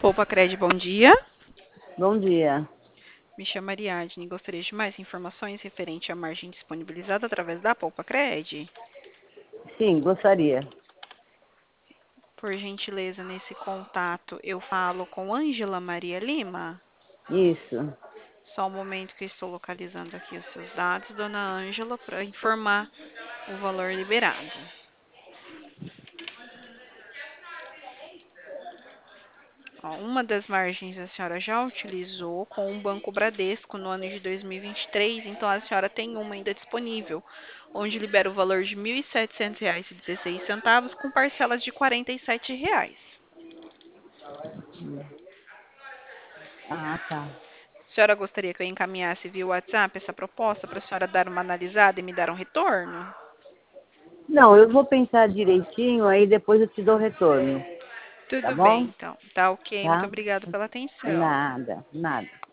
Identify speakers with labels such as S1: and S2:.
S1: Poupa Cred, bom dia.
S2: Bom dia.
S1: Me chamo Ariadne. Gostaria de mais informações referente à margem disponibilizada através da Poupa Cred?
S2: Sim, gostaria.
S1: Por gentileza, nesse contato eu falo com Ângela Maria Lima.
S2: Isso.
S1: Só um momento que eu estou localizando aqui os seus dados, dona Ângela, para informar o valor liberado. Ó, uma das margens a senhora já utilizou com o Banco Bradesco no ano de 2023, então a senhora tem uma ainda disponível, onde libera o valor de R$ 1.700,16 com parcelas de R$ 47.
S2: Ah, tá.
S1: A senhora gostaria que eu encaminhasse via WhatsApp essa proposta para a senhora dar uma analisada e me dar um retorno?
S2: Não, eu vou pensar direitinho, aí depois eu te dou retorno. Tá
S1: Tudo bem,
S2: bom?
S1: então. Tá ok. Muito
S2: Tá?
S1: obrigada pela atenção.
S2: Nada, nada.